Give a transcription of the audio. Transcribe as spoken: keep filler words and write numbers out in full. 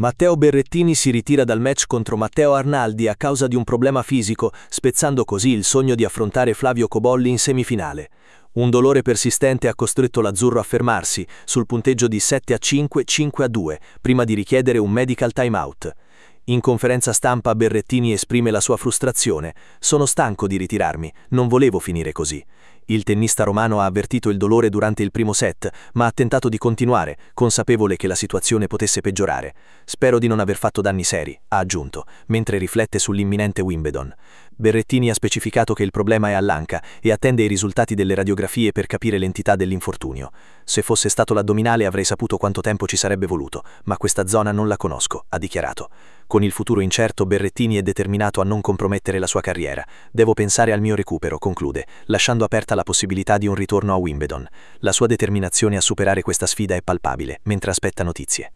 Matteo Berrettini si ritira dal match contro Matteo Arnaldi a causa di un problema fisico, spezzando così il sogno di affrontare Flavio Cobolli in semifinale. Un dolore persistente ha costretto l'azzurro a fermarsi, sul punteggio di sette a cinque, cinque a due, prima di richiedere un medical timeout. In conferenza stampa Berrettini esprime la sua frustrazione: "Sono stanco di ritirarmi, non volevo finire così". Il tennista romano ha avvertito il dolore durante il primo set, ma ha tentato di continuare, consapevole che la situazione potesse peggiorare. "Spero di non aver fatto danni seri", ha aggiunto, mentre riflette sull'imminente Wimbledon. Berrettini ha specificato che il problema è all'anca e attende i risultati delle radiografie per capire l'entità dell'infortunio. "Se fosse stato l'addominale avrei saputo quanto tempo ci sarebbe voluto, ma questa zona non la conosco", ha dichiarato. Con il futuro incerto, Berrettini è determinato a non compromettere la sua carriera. "Devo pensare al mio recupero", conclude, lasciando aperta la possibilità di un ritorno a Wimbledon. La sua determinazione a superare questa sfida è palpabile, mentre aspetta notizie.